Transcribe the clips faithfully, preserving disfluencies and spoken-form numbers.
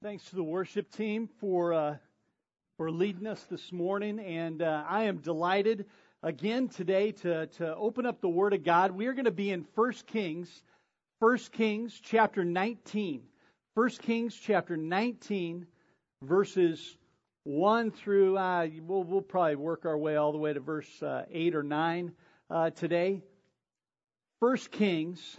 Thanks to the worship team for uh, for leading us this morning, and uh, I am delighted again today to to open up the Word of God. We are going to be in First Kings, First Kings chapter nineteen, First Kings chapter nineteen, verses one through uh, we'll we'll probably work our way all the way to verse uh, eight or nine uh, today. First Kings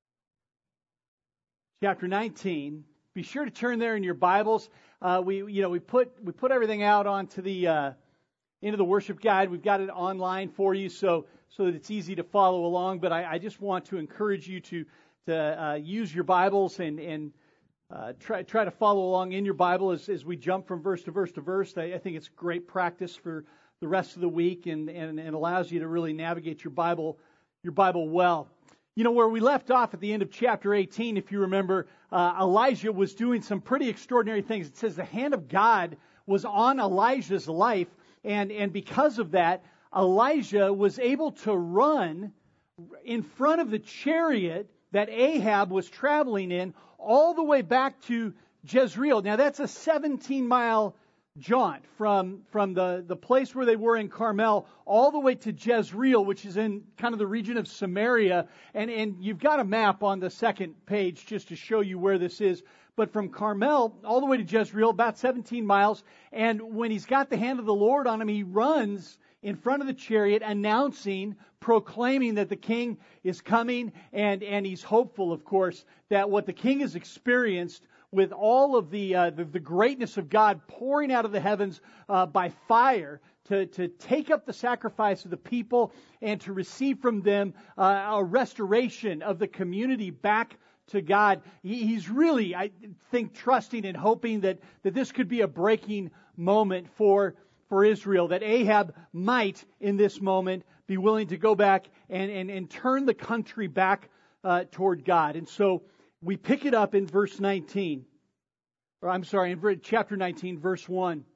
chapter nineteen. Be sure to turn there in your Bibles. Uh, we, you know, we put we put everything out onto the uh, into the worship guide. We've got it online for you, so so that it's easy to follow along. But I, I just want to encourage you to to uh, use your Bibles and and uh, try try to follow along in your Bible as as we jump from verse to verse to verse. I, I think it's great practice for the rest of the week, and and, and allows you to really navigate your Bible your Bible well. You know, where we left off at the end of chapter eighteen, if you remember, uh, Elijah was doing some pretty extraordinary things. It says the hand of God was on Elijah's life, and, and because of that, Elijah was able to run in front of the chariot that Ahab was traveling in all the way back to Jezreel. Now, that's a seventeen-mile jaunt from from the, the place where they were in Carmel all the way to Jezreel, which is in kind of the region of Samaria. And, and you've got a map on the second page just to show you where this is. But from Carmel all the way to Jezreel, about seventeen miles. And when he's got the hand of the Lord on him, he runs in front of the chariot, announcing, proclaiming that the king is coming. And, and he's hopeful, of course, that what the king has experienced with all of the, uh, the the greatness of God pouring out of the heavens uh, by fire to, to take up the sacrifice of the people and to receive from them uh, a restoration of the community back to God. He, he's really, I think, trusting and hoping that, that this could be a breaking moment for, for Israel, that Ahab might, in this moment, be willing to go back and, and, and turn the country back uh, toward God. And so we pick it up in verse nineteen, or I'm sorry, in chapter nineteen, verse one.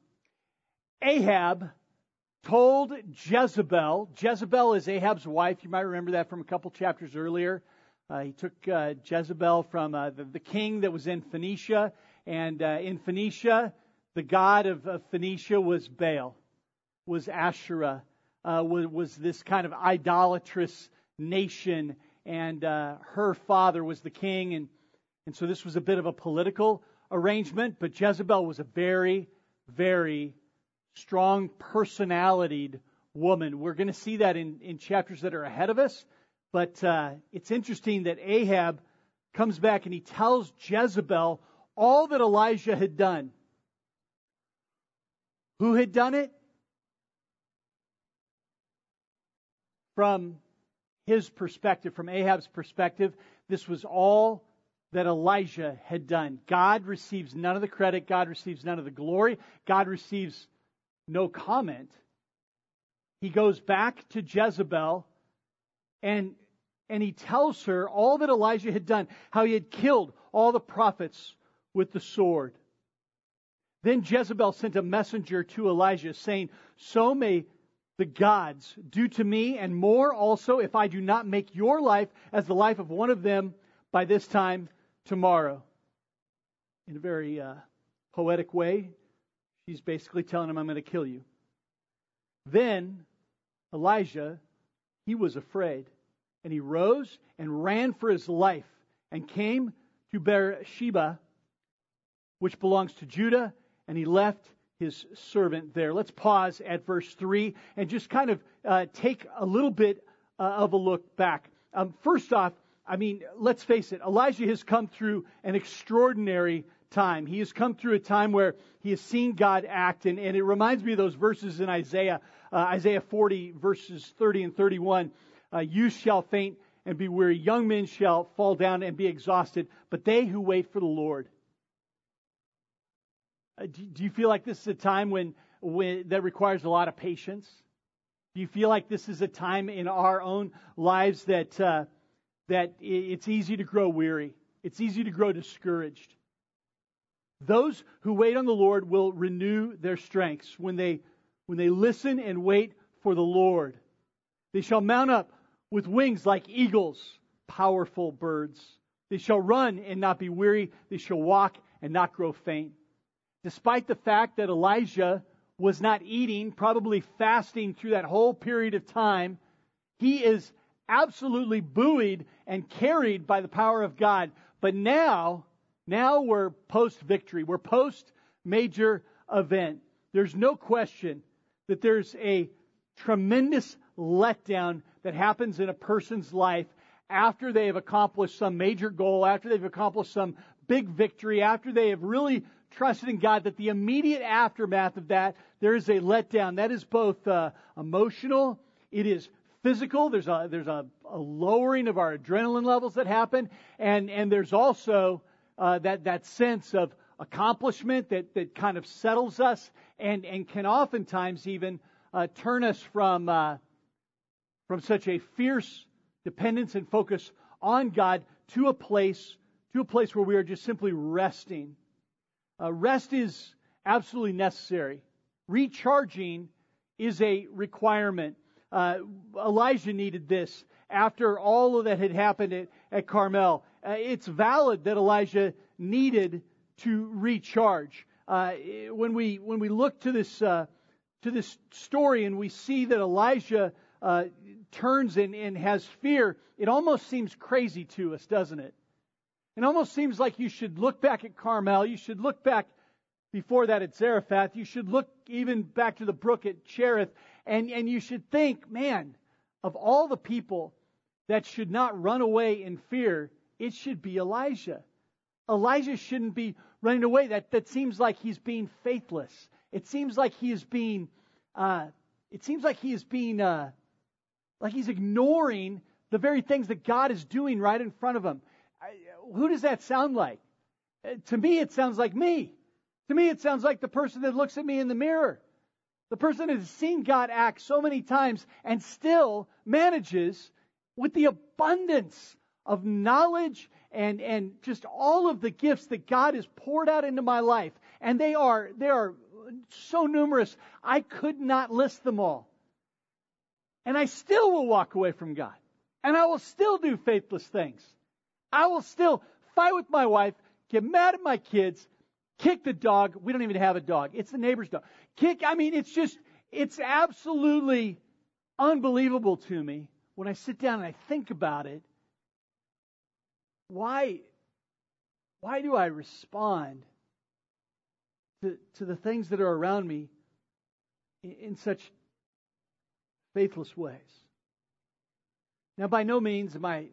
Ahab told Jezebel, Jezebel is Ahab's wife, you might remember that from a couple chapters earlier. Uh, he took uh, Jezebel from uh, the, the king that was in Phoenicia, and uh, in Phoenicia, the god of, of Phoenicia was Baal, was Asherah, uh, was, was this kind of idolatrous nation, and uh, her father was the king, and And so this was a bit of a political arrangement, but Jezebel was a very, very strong personalitied woman. We're going to see that in, in chapters that are ahead of us. But uh, it's interesting that Ahab comes back and he tells Jezebel all that Elijah had done. Who had done it? From his perspective, from Ahab's perspective, this was all that Elijah had done. God receives none of the credit. God receives none of the glory. God receives no comment. He goes back to Jezebel and, and he tells her all that Elijah had done, how he had killed all the prophets with the sword. Then Jezebel sent a messenger to Elijah saying, "So may the gods do to me and more also if I do not make your life as the life of one of them by this time tomorrow." In a very uh, poetic way, she's basically telling him, "I'm going to kill you." Then Elijah, he was afraid, and he rose and ran for his life and came to Beersheba, which belongs to Judah, and he left his servant there. Let's pause at verse three and just kind of uh, take a little bit uh, of a look back. Um, first off, I mean, let's face it, Elijah has come through an extraordinary time. He has come through a time where he has seen God act, and, and it reminds me of those verses in Isaiah, uh, Isaiah forty, verses thirty and thirty-one. Uh, Youth shall faint and be weary, young men shall fall down and be exhausted, but they who wait for the Lord. Uh, do, do you feel like this is a time when, when that requires a lot of patience? Do you feel like this is a time in our own lives that uh, that it's easy to grow weary? It's easy to grow discouraged. Those who wait on the Lord will renew their strengths when they when they listen and wait for the Lord. They shall mount up with wings like eagles, powerful birds. They shall run and not be weary. They shall walk and not grow faint. Despite the fact that Elijah was not eating, probably fasting through that whole period of time, he is absolutely buoyed and carried by the power of God. But now, now we're post-victory. We're post-major event. There's no question that there's a tremendous letdown that happens in a person's life after they have accomplished some major goal, after they've accomplished some big victory, after they have really trusted in God, that the immediate aftermath of that, there is a letdown. That is both uh, emotional, it is physical, there's a there's a, a lowering of our adrenaline levels that happen, and, and there's also uh, that, that sense of accomplishment that, that kind of settles us and, and can oftentimes even uh, turn us from uh, from such a fierce dependence and focus on God to a place to a place where we are just simply resting. Uh, rest is absolutely necessary. Recharging is a requirement. Uh, Elijah needed this after all of that had happened at, at Carmel. Uh, it's valid that Elijah needed to recharge. Uh, when we when we look to this uh, to this story and we see that Elijah uh, turns and, and has fear, it almost seems crazy to us, doesn't it? It almost seems like you should look back at Carmel. You should look back before that at Zarephath. You should look even back to the brook at Cherith. And, and you should think, man, of all the people that should not run away in fear, it should be Elijah. Elijah shouldn't be running away. That, that seems like he's being faithless. It seems like he is being, uh, it seems like he is being, uh, like he's ignoring the very things that God is doing right in front of him. I, who does that sound like? Uh, to me, it sounds like me. To me, it sounds like the person that looks at me in the mirror. The person that has seen God act so many times and still manages, with the abundance of knowledge and, and just all of the gifts that God has poured out into my life. And they are, they are so numerous, I could not list them all. And I still will walk away from God. And I will still do faithless things. I will still fight with my wife, get mad at my kids, kick the dog. We don't even have a dog. It's the neighbor's dog. Kick, I mean, it's just, it's absolutely unbelievable to me when I sit down and I think about it. Why, why do I respond to, to the things that are around me in, in such faithless ways? Now, by no means am I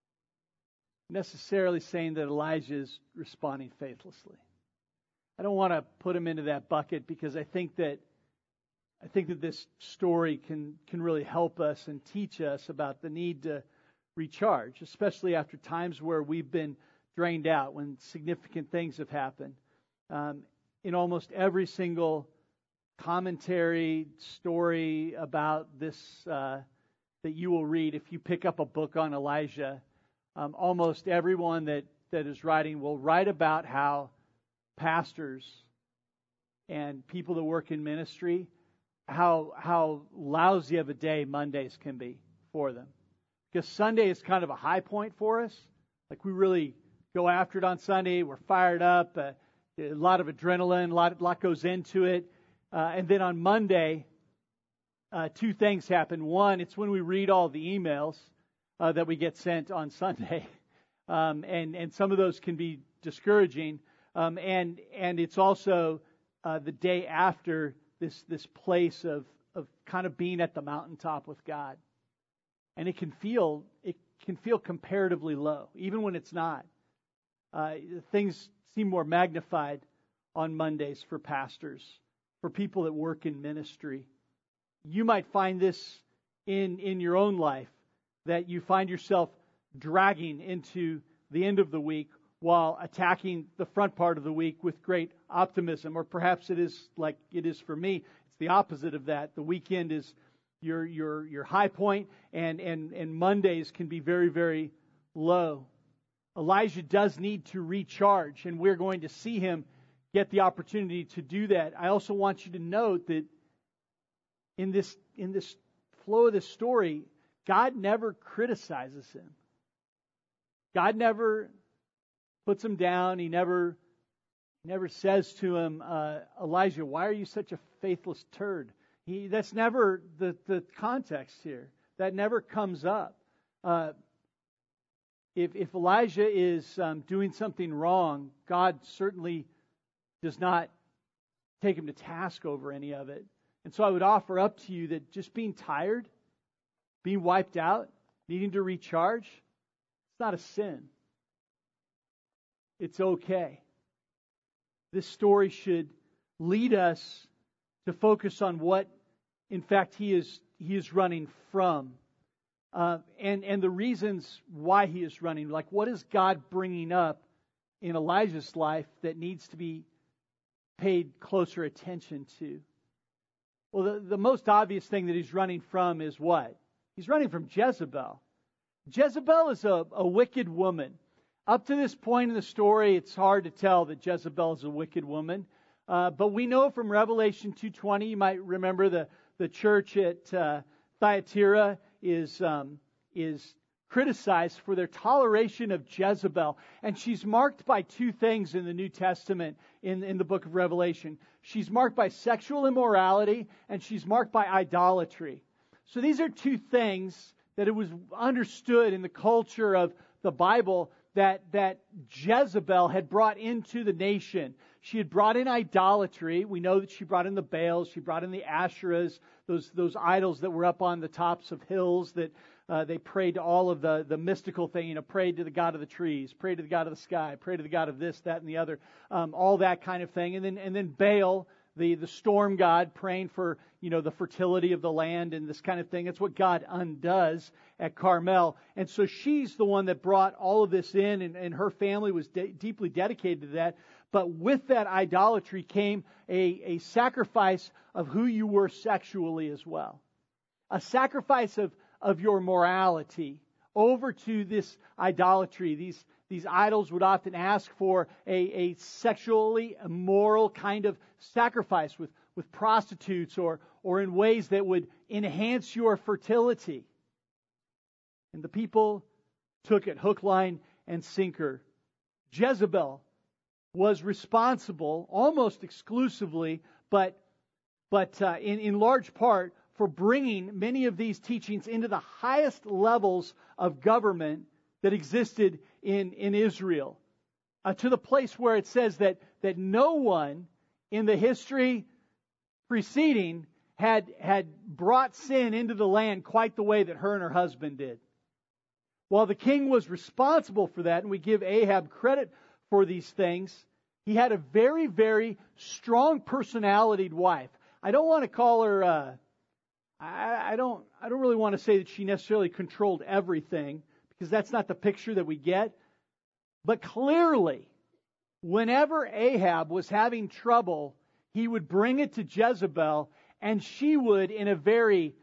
necessarily saying that Elijah is responding faithlessly. I don't want to put him into that bucket because I think that I think that this story can can really help us and teach us about the need to recharge, especially after times where we've been drained out, when significant things have happened. Um, in almost every single commentary story about this uh, that you will read, if you pick up a book on Elijah, um, almost everyone that, that is writing will write about how pastors and people that work in ministry, how how lousy of a day Mondays can be for them. Because Sunday is kind of a high point for us. Like we really go after it on Sunday. We're fired up. Uh, a lot of adrenaline. A lot, a lot goes into it. Uh, and then on Monday, uh, two things happen. One, it's when we read all the emails uh, that we get sent on Sunday. Um, and, and some of those can be discouraging. Um, and and it's also uh, the day after this this place of, of kind of being at the mountaintop with God. And it can feel it can feel comparatively low, even when it's not. Uh, things seem more magnified on Mondays for pastors, for people that work in ministry. You might find this in, in your own life, that you find yourself dragging into the end of the week while attacking the front part of the week with great optimism. Or perhaps it is like it is for me. It's the opposite of that. The weekend is your your your high point, and, and, and Mondays can be very, very low. Elijah does need to recharge, and we're going to see him get the opportunity to do that. I also want you to note that in this in this flow of this story, God never criticizes him. God never puts him down. He never He never says to him, uh, Elijah, why are you such a faithless turd? He, that's never the, the context here. That never comes up. Uh, if, if Elijah is um, doing something wrong, God certainly does not take him to task over any of it. And so I would offer up to you that just being tired, being wiped out, needing to recharge, it's not a sin. It's okay. This story should lead us to focus on what, in fact, he is he is running from, uh, and and the reasons why he is running. Like, what is God bringing up in Elijah's life that needs to be paid closer attention to? Well, the, the most obvious thing that he's running from is what? He's running from Jezebel. Jezebel is a, a wicked woman. Up to this point in the story, it's hard to tell that Jezebel is a wicked woman. Uh, but we know from Revelation two twenty, you might remember the, the church at uh, Thyatira is um, is criticized for their toleration of Jezebel. And she's marked by two things in the New Testament, in, in the book of Revelation. She's marked by sexual immorality, and she's marked by idolatry. So these are two things that it was understood in the culture of the Bible that, that Jezebel had brought into the nation. She had brought in idolatry. We know that she brought in the Baals. She brought in the Asherahs, those, those idols that were up on the tops of hills that uh, they prayed to all of the, the mystical thing, you know, prayed to the God of the trees, prayed to the God of the sky, prayed to the God of this, that, and the other, um, all that kind of thing. And then, and then Baal, the, the storm god, praying for, you know, the fertility of the land and this kind of thing. It's what God undoes at Carmel. And so she's the one that brought all of this in, and, and her family was de- deeply dedicated to that. But with that idolatry came a, a sacrifice of who you were sexually as well. A sacrifice of, of your morality over to this idolatry. These, these idols would often ask for a, a sexually immoral kind of sacrifice with, with prostitutes or, or in ways that would enhance your fertility. And the people took it hook, line, and sinker. Jezebel was responsible almost exclusively, but but uh, in, in large part, for bringing many of these teachings into the highest levels of government that existed in, in Israel. Uh, to the place where it says that, that no one in the history preceding had, had brought sin into the land quite the way that her and her husband did. While the king was responsible for that, and we give Ahab credit for these things, he had a very, very strong personalitied wife. I don't want to call her, uh, I, I don't, I don't really want to say that she necessarily controlled everything, because that's not the picture that we get. But clearly, whenever Ahab was having trouble, he would bring it to Jezebel, and she would, in a very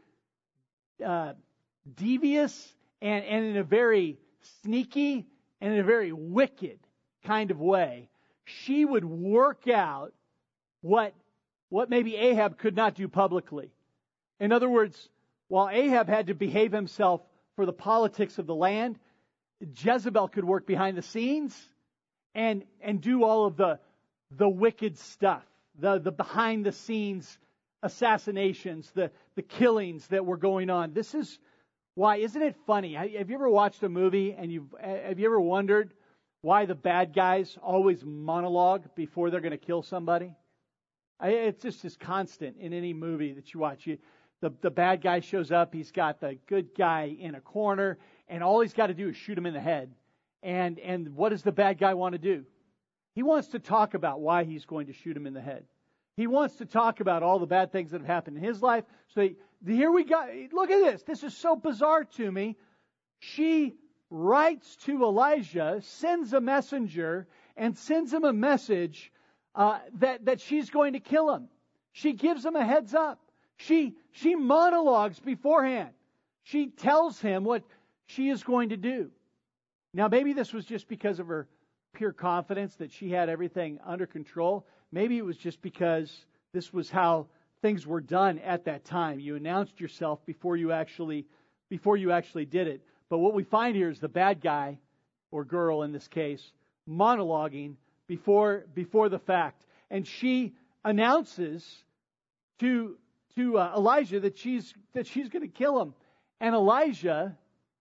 uh, devious and, and in a very sneaky and in a very wicked kind of way, she would work out what, what maybe Ahab could not do publicly. In other words, while Ahab had to behave himself for the politics of the land, Jezebel could work behind the scenes and, and do all of the, the wicked stuff, the, the behind the scenes assassinations, the, the killings that were going on. This is why, isn't it funny? Have you ever watched a movie and you've, have you ever wondered why the bad guys always monologue before they're going to kill somebody? I, it's just as constant in any movie that you watch. You, the, the bad guy shows up, he's got the good guy in a corner, and all he's got to do is shoot him in the head. And, and what does the bad guy want to do? He wants to talk about why he's going to shoot him in the head. He wants to talk about all the bad things that have happened in his life. So he, here we go. Look at this. This is so bizarre to me. She writes to Elijah, sends a messenger, and sends him a message uh, that, that she's going to kill him. She gives him a heads up. She, she monologues beforehand. She tells him what she is going to do. Now, maybe this was just because of her pure confidence that she had everything under control. Maybe it was just because this was how things were done at that time. You announced yourself before you actually, before you actually did it. But what we find here is the bad guy, or girl in this case, monologuing before before the fact, and she announces to to uh, Elijah that she's that she's going to kill him. And Elijah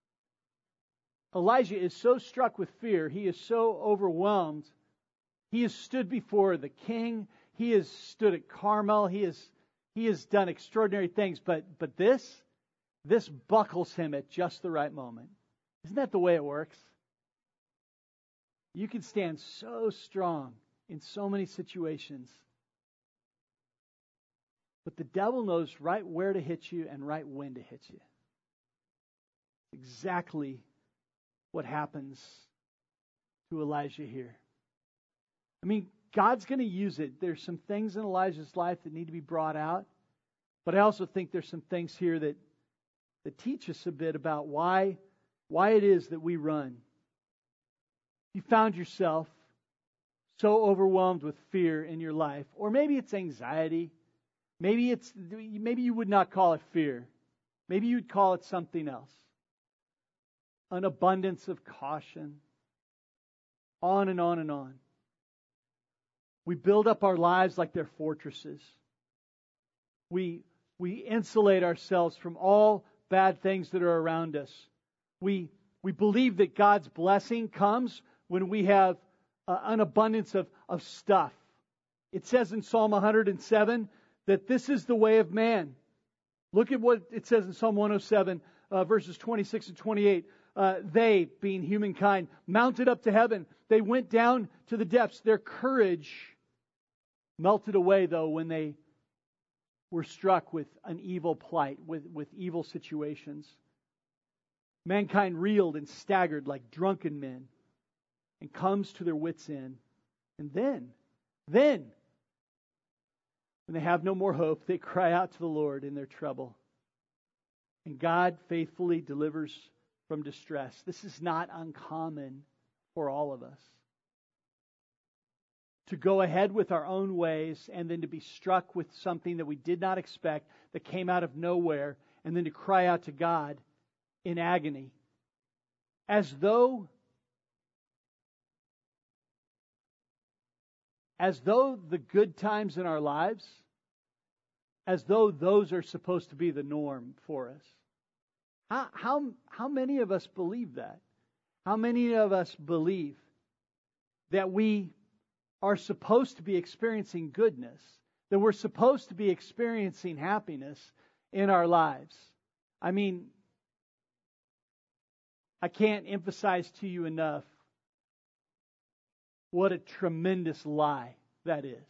Elijah is so struck with fear, he is so overwhelmed. He has stood before the king. He has stood at Carmel. He has he has done extraordinary things, but but this this buckles him at just the right moment. Isn't that the way it works? You can stand so strong in so many situations, but the devil knows right where to hit you and right when to hit you. Exactly what happens to Elijah here. I mean, God's going to use it. There's some things in Elijah's life that need to be brought out, but I also think there's some things here that that teach us a bit about why why it is that we run. You found yourself so overwhelmed with fear in your life, or maybe it's anxiety. Maybe it's maybe you would not call it fear. Maybe you'd call it something else. An abundance of caution. On and on and on. We build up our lives like they're fortresses. We we insulate ourselves from all bad things that are around us. We we believe that God's blessing comes when we have uh, an abundance of, of stuff. It says in Psalm one hundred seven that this is the way of man. Look at what it says in Psalm one oh seven, uh, verses twenty-six and twenty-eight. Uh, they, being humankind, mounted up to heaven. They went down to the depths. Their courage melted away, though, when they were struck with an evil plight, with, with evil situations. Mankind reeled and staggered like drunken men and comes to their wits' end. And then, then, when they have no more hope, they cry out to the Lord in their trouble. And God faithfully delivers from distress. This is not uncommon for all of us. To go ahead with our own ways and then to be struck with something that we did not expect, that came out of nowhere, and then to cry out to God in agony. As though, as though the good times in our lives, as though those are supposed to be the norm for us. How, how, how many of us believe that? How many of us believe that we are supposed to be experiencing goodness, that we're supposed to be experiencing happiness in our lives? I mean, I can't emphasize to you enough what a tremendous lie that is.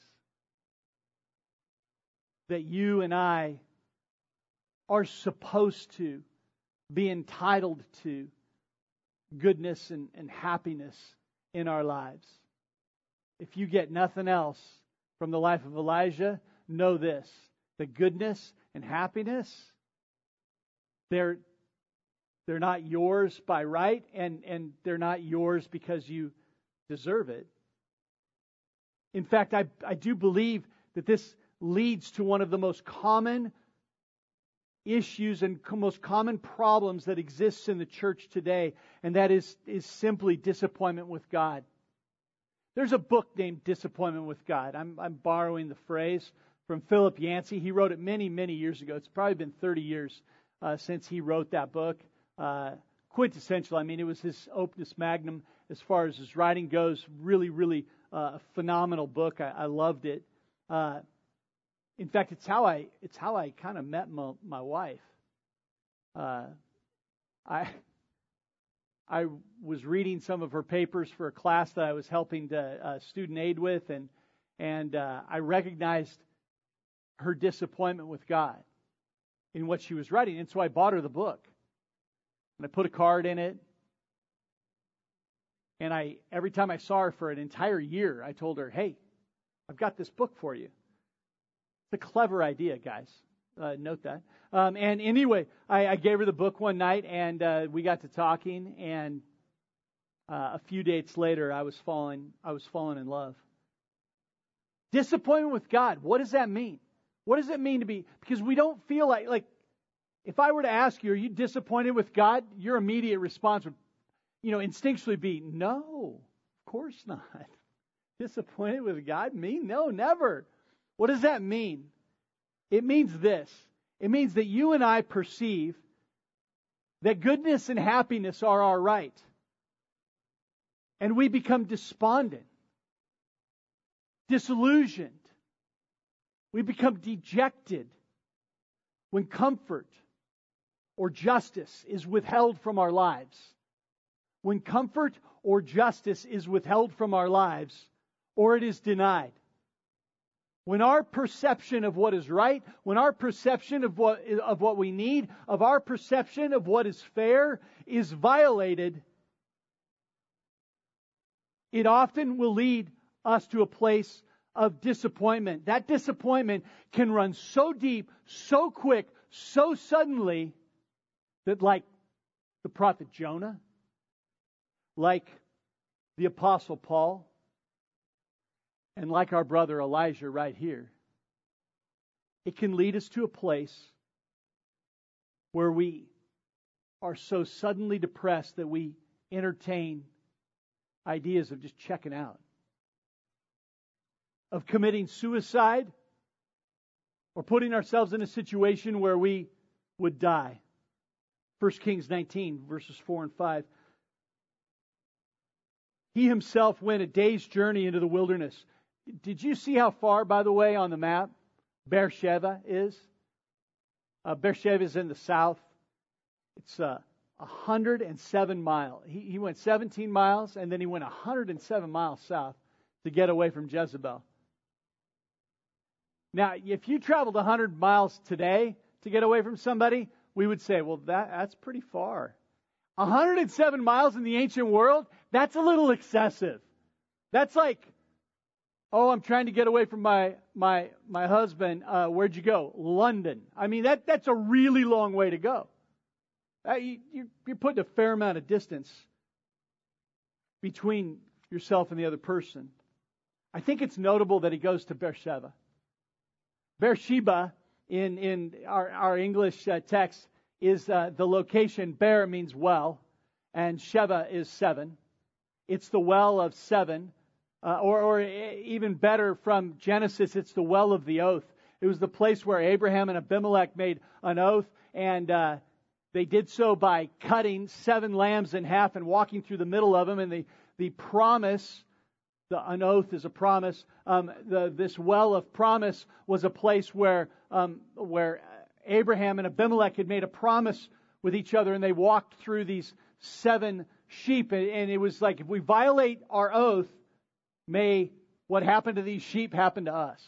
That you and I are supposed to be entitled to goodness and, and happiness in our lives. If you get nothing else from the life of Elijah, know this: the goodness and happiness, they're they're not yours by right, and, and they're not yours because you deserve it. In fact, I, I do believe that this leads to one of the most common issues and most common problems that exists in the church today, and that is, is simply disappointment with God. There's a book named Disappointment with God. I'm, I'm borrowing the phrase from Philip Yancey. He wrote it many, many years ago. It's probably been thirty years uh, since he wrote that book. Uh, quintessential. I mean, it was his opus magnum as far as his writing goes. Really, really uh, a phenomenal book. I, I loved it. Uh, in fact, it's how I it's how I kind of met my, my wife. Uh, I I was reading some of her papers for a class that I was helping to uh, student aid with, and and uh, I recognized her disappointment with God in what she was writing, and so I bought her the book. And I put a card in it. And I every time I saw her for an entire year, I told her, hey, I've got this book for you. It's a clever idea, guys. Uh, note that. Um, and anyway, I, I gave her the book one night, and uh, we got to talking. And uh, a few dates later, I was falling. I was falling in love. Disappointment with God. What does that mean? What does it mean to be? Because we don't feel like like. If I were to ask you, are you disappointed with God? Your immediate response would, you know, instinctually be, no, of course not. Disappointed with God? Me? No, never. What does that mean? It means this. It means that you and I perceive that goodness and happiness are our right. And we become despondent, disillusioned. We become dejected when comfort or justice is withheld from our lives. When comfort or justice is withheld from our lives, or it is denied. When our perception of what is right, when our perception of what, of what we need, of our perception of what is fair is violated, it often will lead us to a place of disappointment. That disappointment can run so deep, so quick, so suddenly that, like the prophet Jonah, like the Apostle Paul, and like our brother Elijah right here, it can lead us to a place where we are so suddenly depressed that we entertain ideas of just checking out, of committing suicide, or putting ourselves in a situation where we would die. First Kings nineteen, verses four and five. He himself went a day's journey into the wilderness. Did you see how far, by the way, on the map Beersheba is? Uh, Beersheba is in the south. It's uh, one hundred seven miles. He, he went seventeen miles, and then he went one hundred seven miles south to get away from Jezebel. Now, if you traveled one hundred miles today to get away from somebody, we would say, well, that, that's pretty far. one hundred seven miles in the ancient world, that's a little excessive. That's like, oh, I'm trying to get away from my my my husband. Uh, where'd you go? London. I mean, that that's a really long way to go. Uh, you, you're putting a fair amount of distance between yourself and the other person. I think it's notable that he goes to Beersheba. Beersheba, in, in our, our English uh, text, is uh, the location. Beer means well, and Sheba is seven. It's the well of seven. Uh, or, or even better, from Genesis, it's the well of the oath. It was the place where Abraham and Abimelech made an oath, and uh, they did so by cutting seven lambs in half and walking through the middle of them. And the, the promise, the, an oath is a promise. Um, the, this well of promise was a place where um, where Abraham and Abimelech had made a promise with each other, and they walked through these seven sheep. And, and it was like, if we violate our oath, may what happened to these sheep happen to us.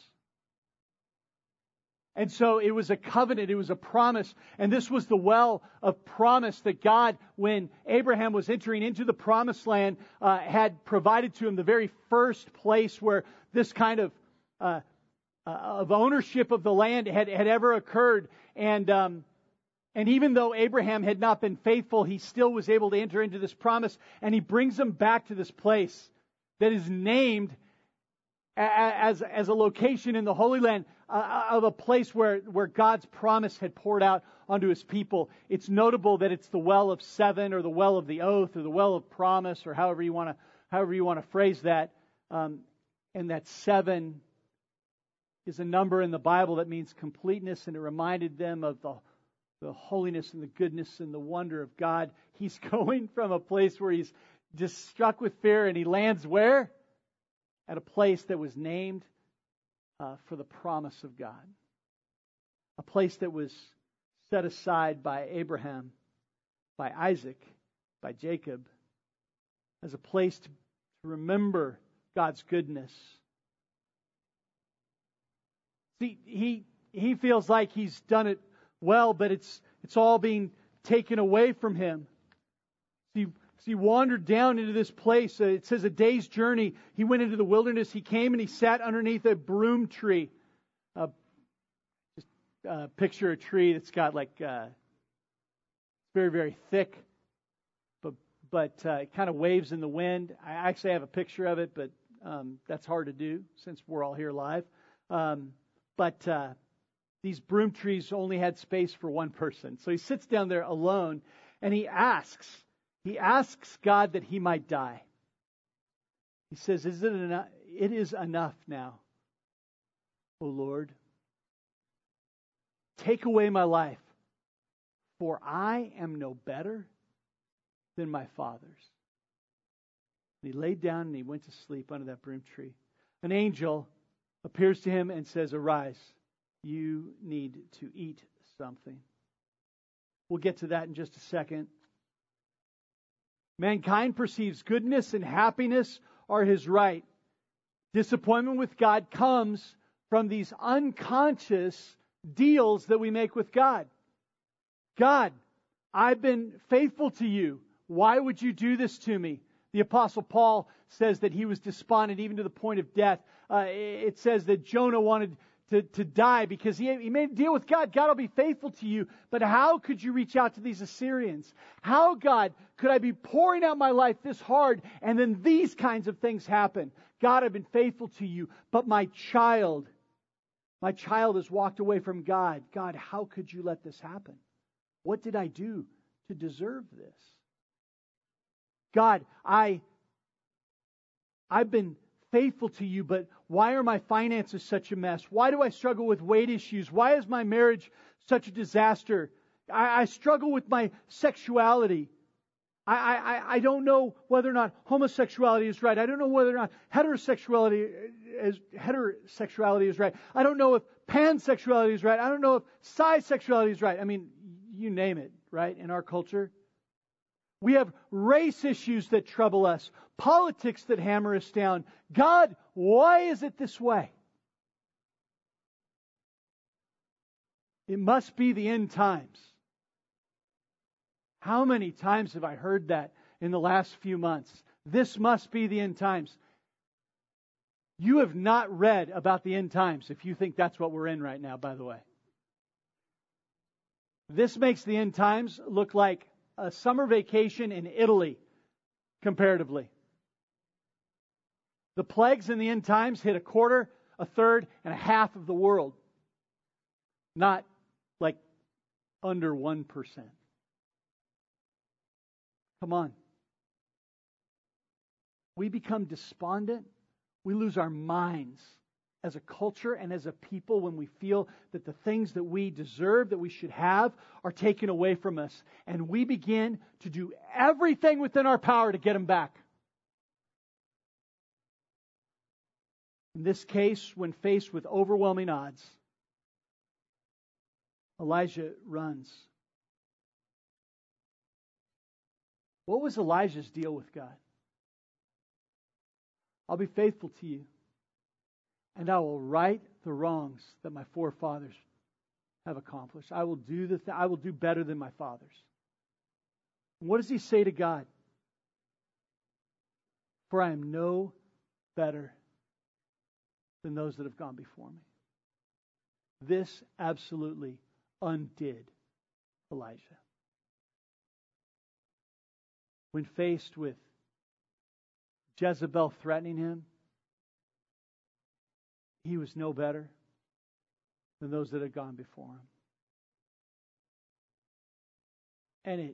And so it was a covenant, it was a promise. And this was the well of promise that God, when Abraham was entering into the promised land, uh, had provided to him, the very first place where this kind of uh, uh, of ownership of the land had, had ever occurred. And um, and even though Abraham had not been faithful, he still was able to enter into this promise. And he brings them back to this place that is named as, as a location in the Holy Land uh, of a place where, where God's promise had poured out onto His people. It's notable that it's the well of seven, or the well of the oath, or the well of promise, or however you want to however you want to phrase that. Um, and that seven is a number in the Bible that means completeness, and it reminded them of the the holiness and the goodness and the wonder of God. He's going from a place where he's just struck with fear, and he lands where? At a place that was named uh, for the promise of God. A place that was set aside by Abraham, by Isaac, by Jacob, as a place to, to remember God's goodness. See, he he feels like he's done it well, but it's it's all being taken away from him. See, So he wandered down into this place. Uh, it says a day's journey. He went into the wilderness. He came and he sat underneath a broom tree. Uh, just uh, picture a tree that's got like uh, very, very thick, but but uh, it kind of waves in the wind. I actually have a picture of it, but um, that's hard to do since we're all here live. Um, but uh, these broom trees only had space for one person. So he sits down there alone, and he asks, He asks God that he might die. He says, "Is it enough, it is enough now. O Lord, take away my life, for I am no better than my fathers. And he laid down and he went to sleep under that broom tree. An angel appears to him and says, "Arise, you need to eat something." We'll get to that in just a second. Mankind perceives goodness and happiness are his right. Disappointment with God comes from these unconscious deals that we make with God. God, I've been faithful to you. Why would you do this to me? The Apostle Paul says that he was despondent even to the point of death. Uh, it says that Jonah wanted to, to die because he, he made a deal with God. God will be faithful to you. But how could you reach out to these Assyrians? How, God, could I be pouring out my life this hard and then these kinds of things happen? God, I've been faithful to you, but my child, my child has walked away from God. God, how could you let this happen? What did I do to deserve this? God, I, I've been faithful to you, but why are my finances such a mess? Why do I struggle with weight issues? Why is my marriage such a disaster? I, I struggle with my sexuality. I, I, I don't know whether or not homosexuality is right. I don't know whether or not heterosexuality is, heterosexuality is right. I don't know if pansexuality is right. I don't know if cisexuality is right. I mean, you name it, right, in our culture. We have race issues that trouble us, politics that hammer us down. God, why is it this way? It must be the end times. How many times have I heard that in the last few months? This must be the end times. You have not read about the end times if you think that's what we're in right now, by the way. This makes the end times look like a summer vacation in Italy, comparatively. The plagues in the end times hit a quarter, a third, and a half of the world. Not like under one percent. Come on. We become despondent. We lose our minds as a culture and as a people when we feel that the things that we deserve, that we should have, are taken away from us. And we begin to do everything within our power to get them back. In this case, when faced with overwhelming odds, Elijah runs. What was Elijah's deal with God? I'll be faithful to you, and I will right the wrongs that my forefathers have accomplished. I will do the th- I will do better than my fathers. And what does he say to God? For I am no better than those that have gone before me. This absolutely undid Elijah. When faced with Jezebel threatening him, he was no better than those that had gone before him. And it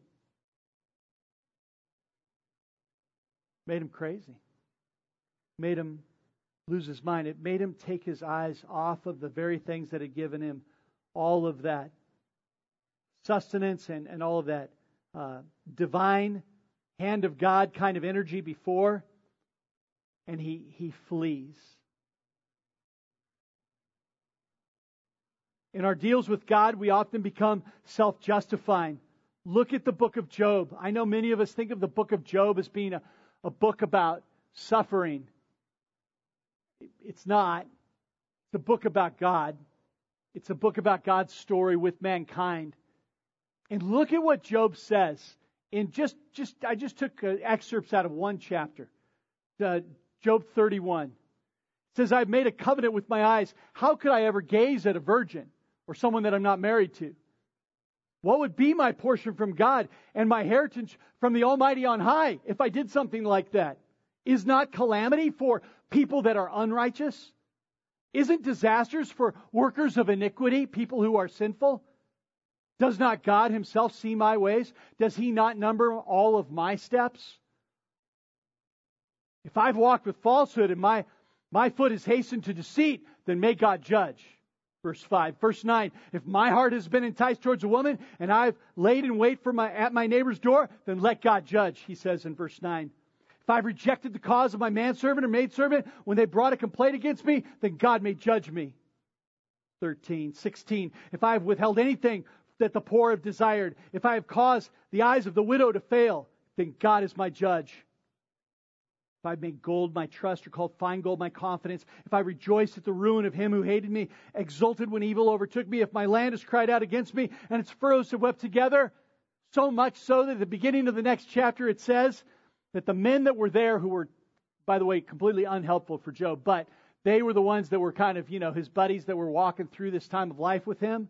made him crazy. Made him lose his mind. It made him take his eyes off of the very things that had given him all of that sustenance and, and all of that uh, divine hand of God kind of energy before. And he, he flees. In our deals with God, we often become self-justifying. Look at the book of Job. I know many of us think of the book of Job as being a, a book about suffering. It's not. It's a book about God. It's a book about God's story with mankind. And look at what Job says. In just, just I just took uh, excerpts out of one chapter. Uh, Job thirty-one. It says, I've made a covenant with my eyes. How could I ever gaze at a virgin or someone that I'm not married to? What would be my portion from God and my heritage from the Almighty on high if I did something like that? Is not calamity for people that are unrighteous? Isn't disasters for workers of iniquity, people who are sinful? Does not God Himself see my ways? Does He not number all of my steps? If I've walked with falsehood and my My foot is hastened to deceit, then may God judge. Verse five. Verse nine. If my heart has been enticed towards a woman, and I've laid in wait for my at my neighbor's door, then let God judge, he says in verse nine. If I've rejected the cause of my manservant or maidservant when they brought a complaint against me, then God may judge me. thirteen. sixteen. If I have withheld anything that the poor have desired, if I have caused the eyes of the widow to fail, then God is my judge. If I've made gold my trust, or called fine gold my confidence, if I rejoiced at the ruin of him who hated me, exulted when evil overtook me, if my land has cried out against me, and its furrows have wept together, so much so that at the beginning of the next chapter it says that the men that were there, who were, by the way, completely unhelpful for Job, but they were the ones that were kind of, you know, his buddies that were walking through this time of life with him,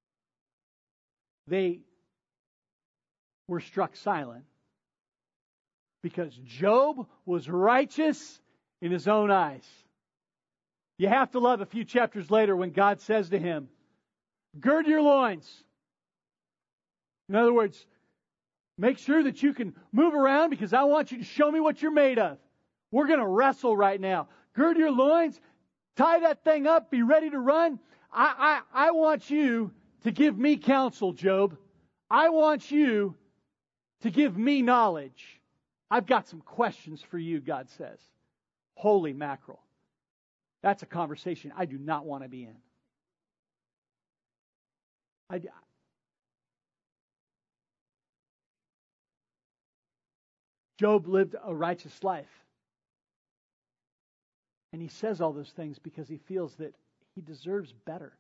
they were struck silent. Because Job was righteous in his own eyes. You have to love a few chapters later when God says to him, gird your loins. In other words, make sure that you can move around because I want you to show me what you're made of. We're going to wrestle right now. Gird your loins, tie that thing up, be ready to run. I, I, I want you to give me counsel, Job. I want you to give me knowledge. I've got some questions for you, God says. Holy mackerel. That's a conversation I do not want to be in. I, Job lived a righteous life. And he says all those things because he feels that he deserves better.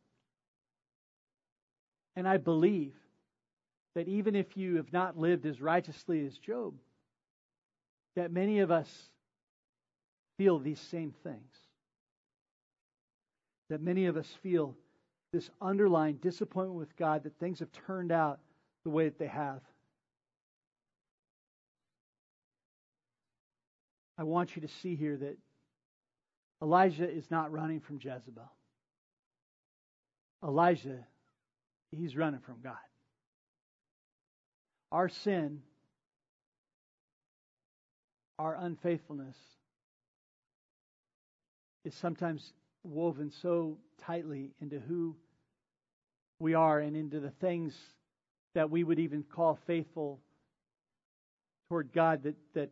And I believe that even if you have not lived as righteously as Job, that many of us feel these same things. That many of us feel this underlying disappointment with God, that things have turned out the way that they have. I want you to see here that Elijah is not running from Jezebel. Elijah, he's running from God. Our sin, our unfaithfulness is sometimes woven so tightly into who we are and into the things that we would even call faithful toward God that that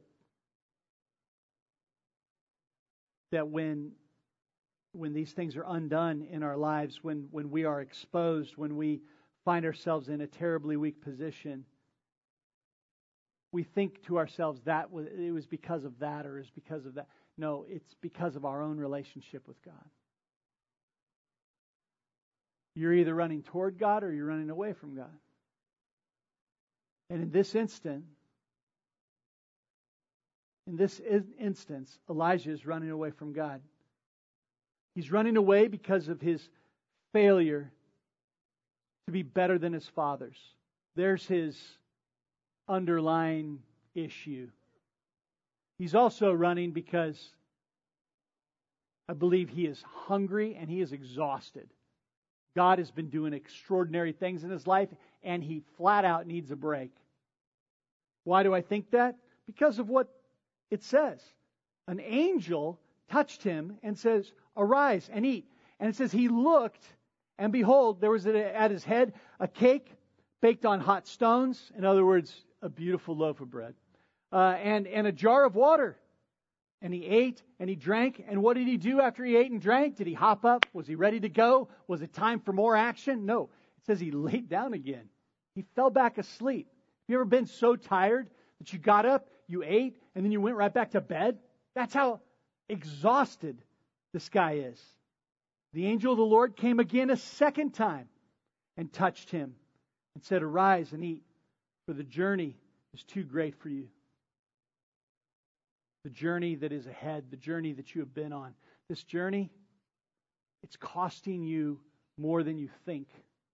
that when when these things are undone in our lives, when when we are exposed, when we find ourselves in a terribly weak position, we think to ourselves that it was because of that or it's because of that. No, it's because of our own relationship with God. You're either running toward God or you're running away from God. And in this instant, in this instance, Elijah is running away from God. He's running away because of his failure to be better than his fathers. There's his underlying issue. He's also running because I believe he is hungry and he is exhausted. God has been doing extraordinary things in his life and he flat out needs a break. Why do I think that? Because of what it says. An angel touched him and says, arise and eat. And it says he looked and behold, there was at his head a cake baked on hot stones. In other words, a beautiful loaf of bread. Uh, and, and a jar of water. And he ate and he drank. And what did he do after he ate and drank? Did he hop up? Was he ready to go? Was it time for more action? No. It says he laid down again. He fell back asleep. Have you ever been so tired that you got up, you ate, and then you went right back to bed? That's how exhausted this guy is. The angel of the Lord came again a second time and touched him and said, arise and eat, for the journey is too great for you. The journey that is ahead, the journey that you have been on. This journey, it's costing you more than you think.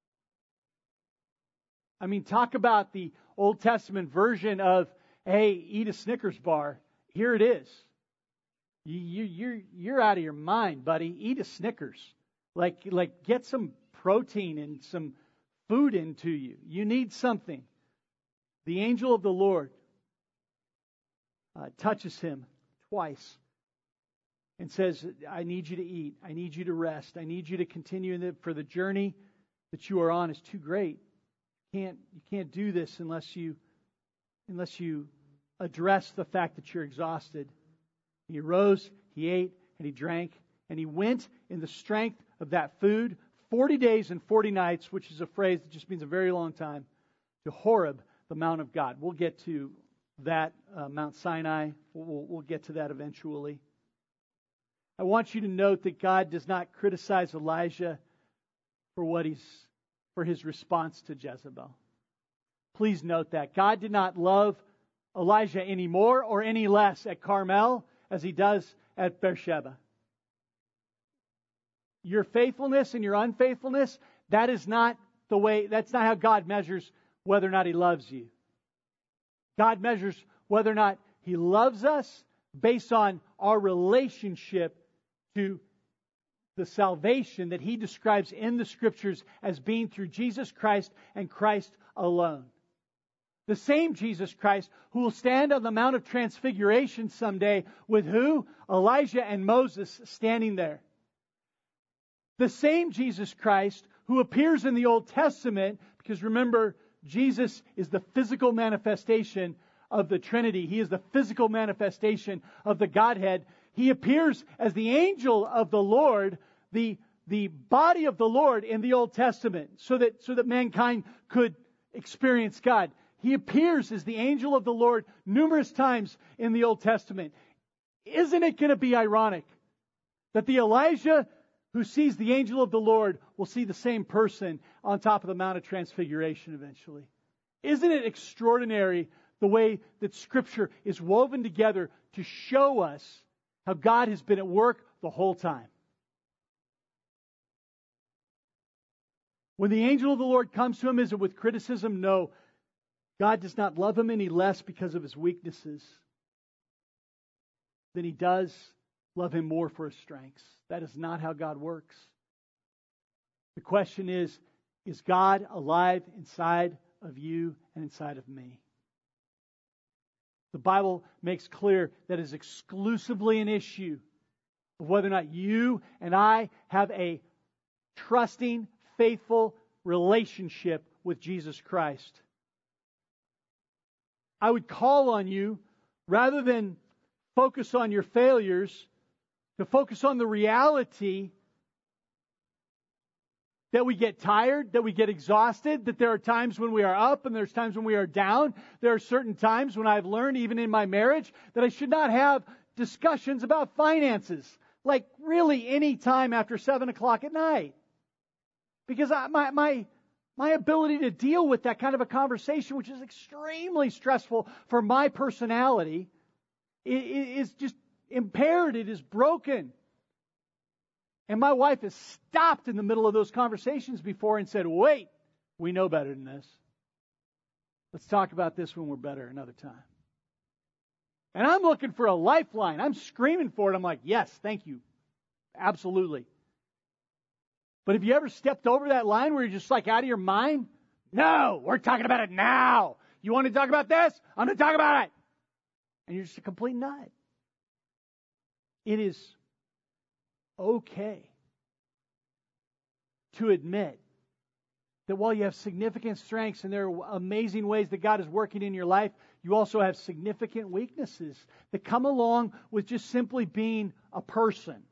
I mean, talk about the Old Testament version of, hey, eat a Snickers bar. Here it is. You, you, you're, you're out of your mind, buddy. Eat a Snickers. Like, like get some protein and some food into you. You need something. The angel of the Lord uh, touches him twice. and says, I need you to eat. I need you to rest. I need you to continue in the, for the journey that you are on is too great. You can't, you can't do this unless you, unless you address the fact that you're exhausted. He arose, he ate, and he drank, and he went in the strength of that food forty days and forty nights, which is a phrase that just means a very long time, to Horeb, the Mount of God. We'll get to that, uh, Mount Sinai. We'll, we'll get to that eventually. I want you to note that God does not criticize Elijah for what he's, for his response to Jezebel. Please note that. God did not love Elijah any more or any less at Carmel as he does at Beersheba. Your faithfulness and your unfaithfulness, that is not the way, that's not how God measures whether or not He loves you. God measures whether or not He loves us based on our relationship to the salvation that He describes in the Scriptures as being through Jesus Christ and Christ alone. The same Jesus Christ who will stand on the Mount of Transfiguration someday with who? Elijah and Moses standing there. The same Jesus Christ who appears in the Old Testament, because remember, Jesus is the physical manifestation of the Trinity. He is the physical manifestation of the Godhead. He appears as the angel of the Lord, the, the body of the Lord in the Old Testament, so that, so that mankind could experience God. He appears as the angel of the Lord numerous times in the Old Testament. Isn't it going to be ironic that the Elijah who sees the angel of the Lord will see the same person on top of the Mount of Transfiguration eventually? Isn't it extraordinary the way that Scripture is woven together to show us how God has been at work the whole time? When the angel of the Lord comes to him, is it with criticism? No. God does not love him any less because of his weaknesses than He does love him more for his strengths. That is not how God works. The question is, is God alive inside of you and inside of me? The Bible makes clear that is exclusively an issue of whether or not you and I have a trusting, faithful relationship with Jesus Christ. I would call on you, rather than focus on your failures, to focus on the reality that we get tired, that we get exhausted, that there are times when we are up and there's times when we are down. There are certain times when I've learned, even in my marriage, that I should not have discussions about finances. Like really any time after seven o'clock at night. Because I, my, my, my ability to deal with that kind of a conversation, which is extremely stressful for my personality, is just impaired. It is broken. And my wife has stopped in the middle of those conversations before and said, wait, we know better than this. Let's talk about this when we're better another time. And I'm looking for a lifeline. I'm screaming for it. I'm like, yes, thank you. Absolutely. But have you ever stepped over that line where you're just like out of your mind? No, we're talking about it now. You want to talk about this? I'm going to talk about it. And you're just a complete nut. It is okay to admit that while you have significant strengths and there are amazing ways that God is working in your life, you also have significant weaknesses that come along with just simply being a person.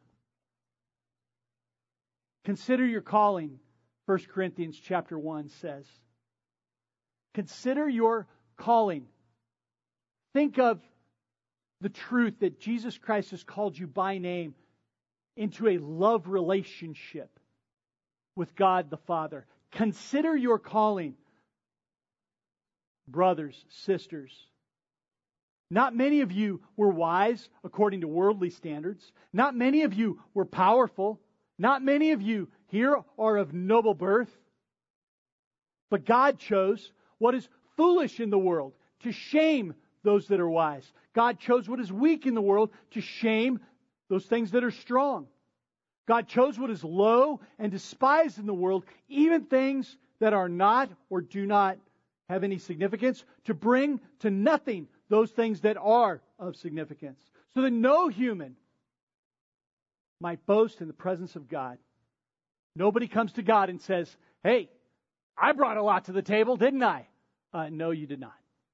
Consider your calling, First Corinthians chapter one says. Consider your calling. Think of the truth that Jesus Christ has called you by name into a love relationship with God the Father. Consider your calling, brothers, sisters. Not many of you were wise according to worldly standards. Not many of you were powerful. Not many of you here are of noble birth. But God chose what is foolish in the world to shame those that are wise. God chose what is weak in the world to shame those things that are strong. God chose what is low and despised in the world, even things that are not or do not have any significance, to bring to nothing those things that are of significance. So that no human might boast in the presence of God. Nobody comes to God and says, hey, I brought a lot to the table, didn't I? Uh, no, you did not.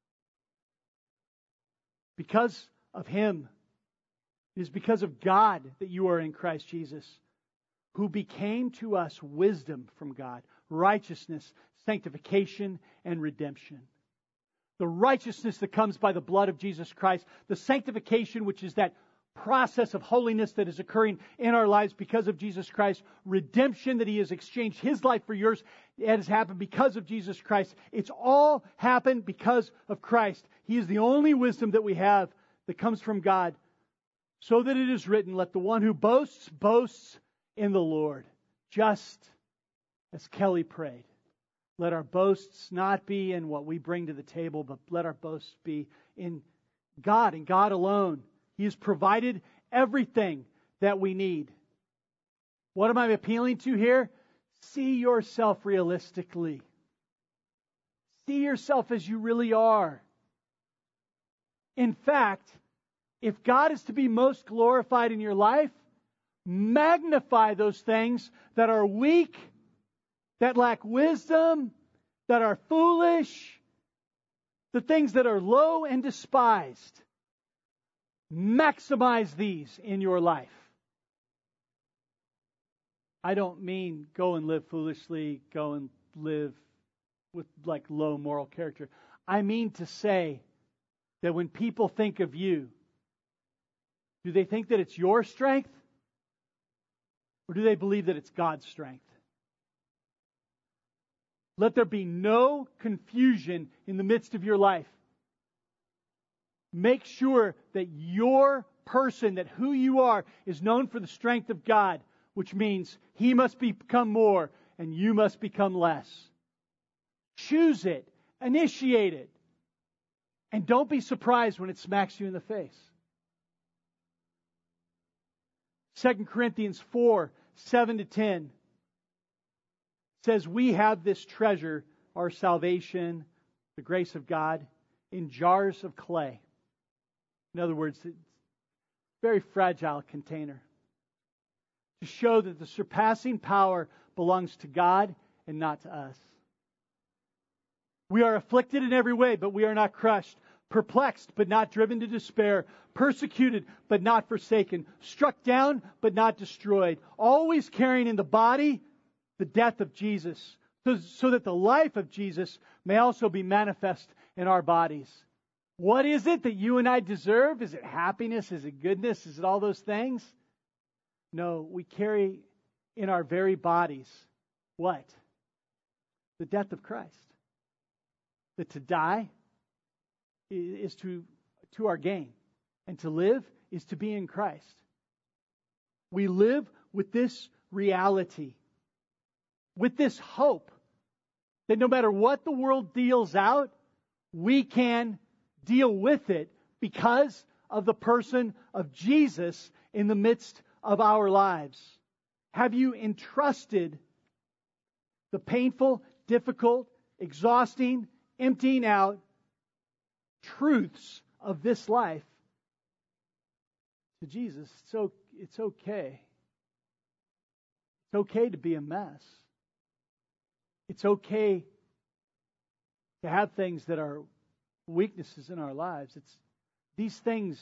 Because of Him, it is because of God that you are in Christ Jesus, who became to us wisdom from God, righteousness, sanctification, and redemption. The righteousness that comes by the blood of Jesus Christ, the sanctification, which is that process of holiness that is occurring in our lives because of Jesus Christ, redemption that He has exchanged His life for yours, it has happened because of Jesus Christ. It's all happened because of Christ. He is the only wisdom that we have that comes from God, so that it is written, let the one who boasts, boasts in the Lord. Just as Kelly prayed. Let our boasts not be in what we bring to the table, but let our boasts be in God and God alone. He has provided everything that we need. What am I appealing to here? See yourself realistically. See yourself as you really are. In fact, if God is to be most glorified in your life, magnify those things that are weak, that lack wisdom, that are foolish, the things that are low and despised. Maximize these in your life. I don't mean go and live foolishly, go and live with like low moral character. I mean to say that when people think of you, do they think that it's your strength? Or do they believe that it's God's strength? Let there be no confusion in the midst of your life. Make sure that your person, that who you are, is known for the strength of God, which means He must become more and you must become less. Choose it. Initiate it. And don't be surprised when it smacks you in the face. Second Corinthians four, seven to ten says, we have this treasure, our salvation, the grace of God, in jars of clay. In other words, it's a very fragile container, to show that the surpassing power belongs to God and not to us. We are afflicted in every way, but we are not crushed. Perplexed, but not driven to despair. Persecuted, but not forsaken. Struck down, but not destroyed. Always carrying in the body the death of Jesus, so, so that the life of Jesus may also be manifest in our bodies. What is it that you and I deserve? Is it happiness? Is it goodness? Is it all those things? No, we carry in our very bodies what? The death of Christ. That to die is to, to our gain, and to live is to be in Christ. We live with this reality, with this hope, that no matter what the world deals out, we can deal with it because of the person of Jesus in the midst of our lives. Have you entrusted the painful, difficult, exhausting, emptying out truths of this life to Jesus? So it's okay. It's okay to be a mess. It's okay to have things that are weaknesses in our lives. It's these things,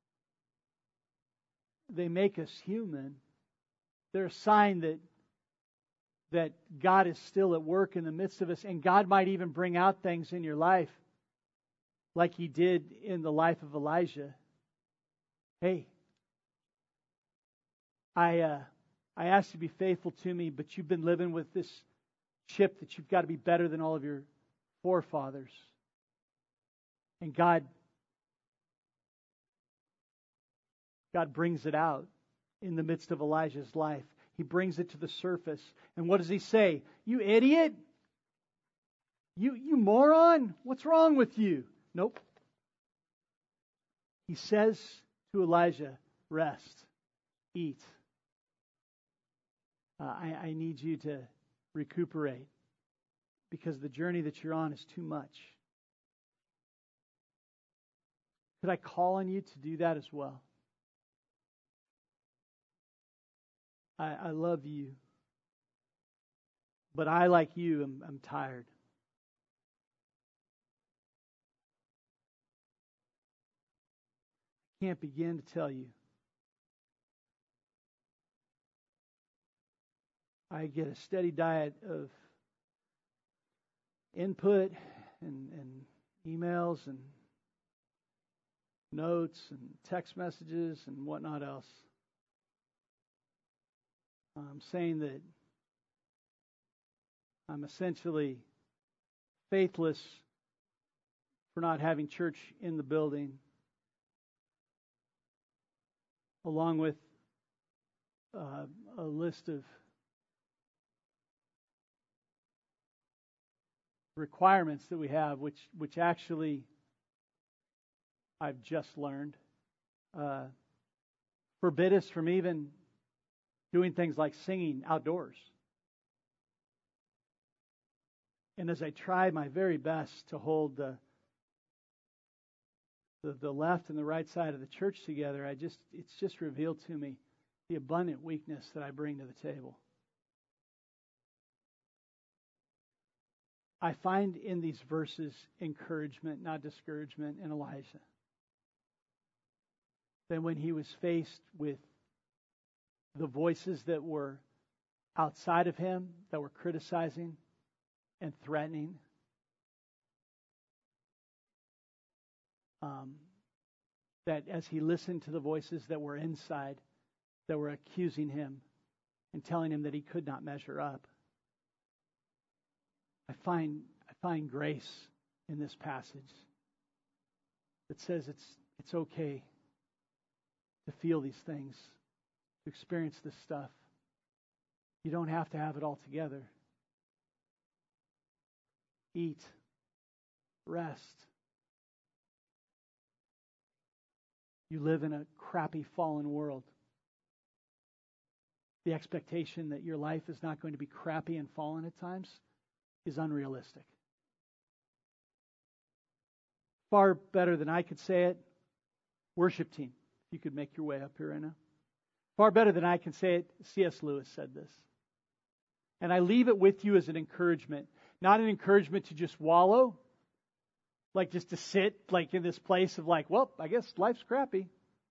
they make us human. They're a sign that that God is still at work in the midst of us, and God might even bring out things in your life like He did in the life of Elijah. Hey, I uh, I asked you to be faithful to me, but you've been living with this chip that you've got to be better than all of your forefathers. And God, God brings it out in the midst of Elijah's life. He brings it to the surface. And what does He say? You idiot! You, you moron! What's wrong with you? Nope. He says to Elijah, rest, eat. Uh, I, I need you to recuperate because the journey that you're on is too much. Could I call on you to do that as well? I, I love you. But I, like you, am I'm tired. I can't begin to tell you. I get a steady diet of input and, and emails and notes and text messages and whatnot else. I'm saying that I'm essentially faithless for not having church in the building, along with uh, a list of requirements that we have, which which actually I've just learned uh, forbid us from even doing things like singing outdoors. And as I try my very best to hold the, the the left and the right side of the church together, I just it's just revealed to me the abundant weakness that I bring to the table. I find in these verses encouragement, not discouragement, in Elijah. Then when he was faced with the voices that were outside of him, that were criticizing and threatening, um, that as he listened to the voices that were inside, that were accusing him and telling him that he could not measure up, I find I find grace in this passage that says it's it's okay to feel these things, to experience this stuff. You don't have to have it all together. Eat, rest. You live in a crappy, fallen world. The expectation that your life is not going to be crappy and fallen at times is unrealistic. Far better than I could say it. Worship team, if you could make your way up here right now. Far better than I can say it, C S Lewis said this. And I leave it with you as an encouragement. Not an encouragement to just wallow, like just to sit like in this place of like, well, I guess life's crappy.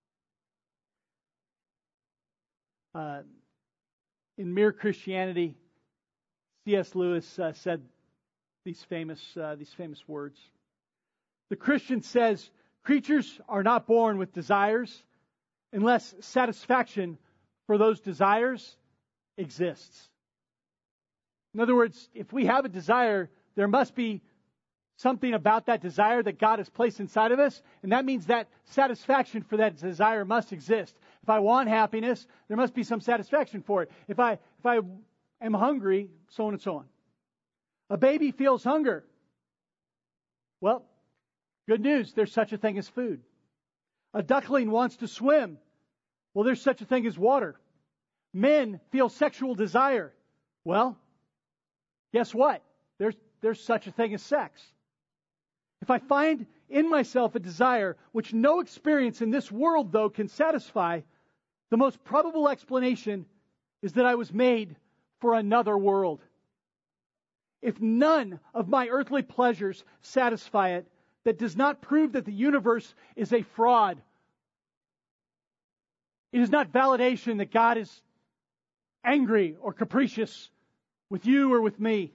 Uh, in Mere Christianity, C S Lewis uh, said these famous uh, these famous words. The Christian says, creatures are not born with desires unless satisfaction for those desires exists. In other words, if we have a desire, there must be something about that desire that God has placed inside of us, and that means that satisfaction for that desire must exist. If I want happiness, there must be some satisfaction for it. If I if I am hungry, so on and so on. A baby feels hunger. Well, good news, there's such a thing as food. A duckling wants to swim. Well, there's such a thing as water. Men feel sexual desire. Well, guess what? There's there's such a thing as sex. If I find in myself a desire which no experience in this world, though, can satisfy, the most probable explanation is that I was made for another world. If none of my earthly pleasures satisfy it, that does not prove that the universe is a fraud. It is not validation that God is angry or capricious with you or with me.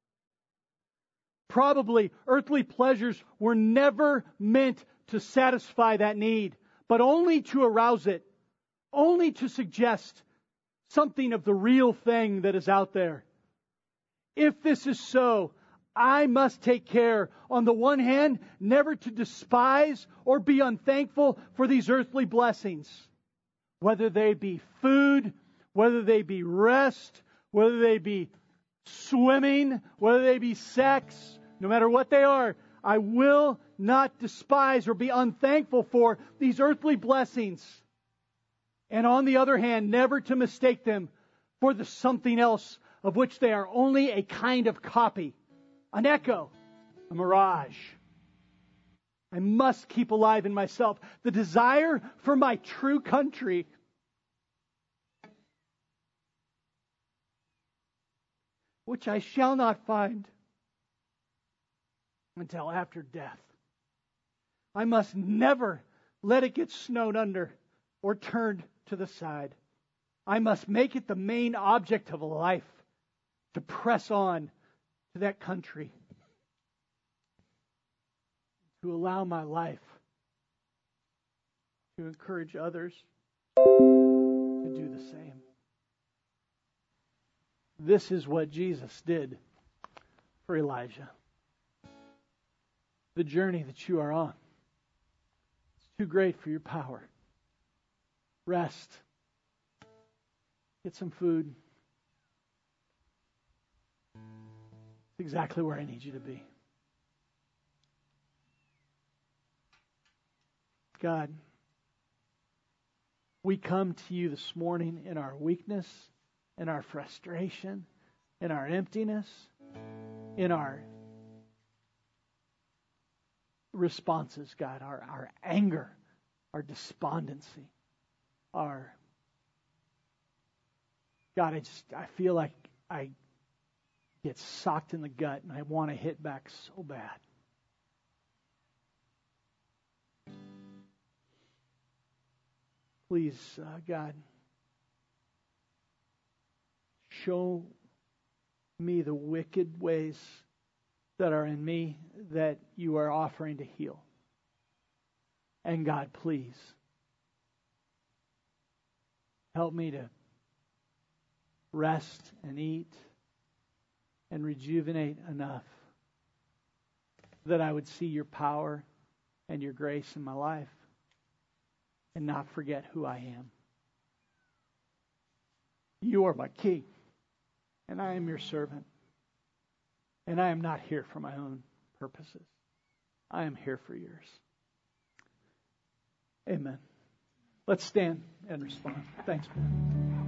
Probably earthly pleasures were never meant to satisfy that need, but only to arouse it, only to suggest something of the real thing that is out there. If this is so, I must take care, on the one hand, never to despise or be unthankful for these earthly blessings, whether they be food, whether they be rest, whether they be swimming, whether they be sex, no matter what they are. I will not despise or be unthankful for these earthly blessings. And on the other hand, never to mistake them for the something else of which they are only a kind of copy, an echo, a mirage. I must keep alive in myself the desire for my true country. which I shall not find until after death. I must never let it get snowed under or turned to the side. I must make it the main object of life to press on to that country, to allow my life to encourage others to do the same. This is what Jesus did for Elijah. The journey that you are on is too great for your power. Rest. Get some food. It's exactly where I need you to be. God, we come to you this morning in our weakness, in our frustration, in our emptiness, in our responses, God, our, our anger, our despondency, our God, I just I feel like I get socked in the gut and I want to hit back so bad. Please, uh, God, show me the wicked ways that are in me that you are offering to heal. And God, please, help me to rest and eat and rejuvenate enough that I would see your power and your grace in my life and not forget who I am. You are my King, and I am your servant. And I am not here for my own purposes. I am here for yours. Amen. Let's stand and respond. Thanks, man.